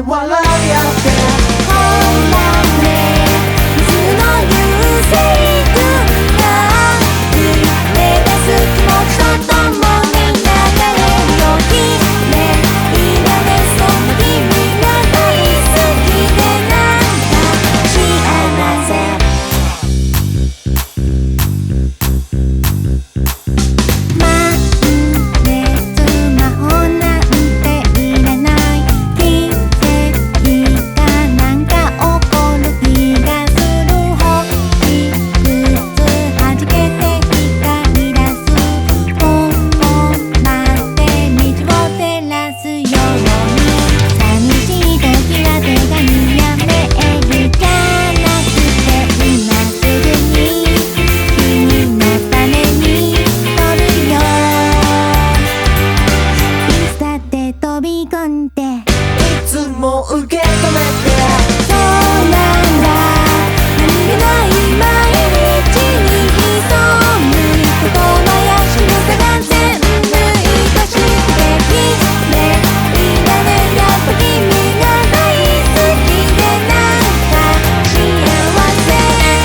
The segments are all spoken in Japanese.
笑い合ってほらね水の流星群が目指す気持ちとともに流れるよ綺麗だねそんな君が大好きでなんか幸せいつも受け止めてそうなんだ何気ない毎日に潜む言葉や仕草が全部愛しくて綺麗だねやっぱ君が大好きでなんか幸せ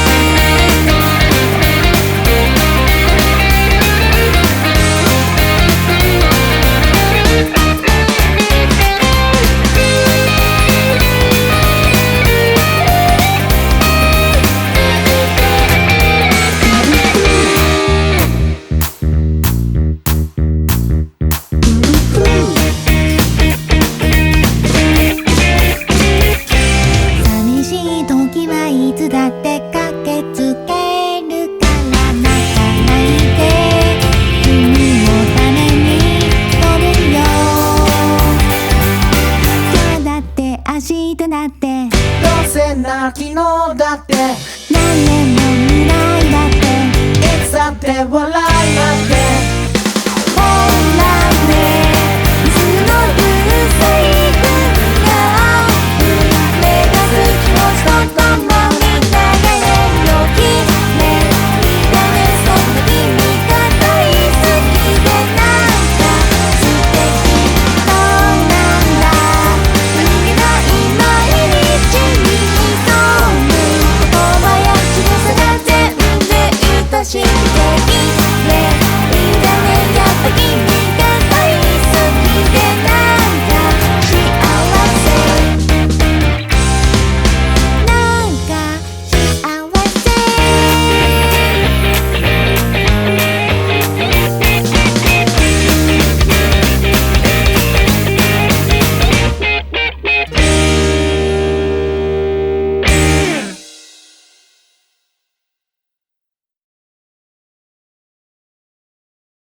時はいつだって駆けつけるから泣かないで君のために飛ぶよ今日だって明日だってどうせなら昨日だって何年の未来だっていつだって笑い合ってほらね水の流星群が目指す気持ちとともに流れるよ綺麗だねそんな君が大好きでなんか素敵そうなんだ何気ない毎日に潜む言葉や仕草が全部愛しくて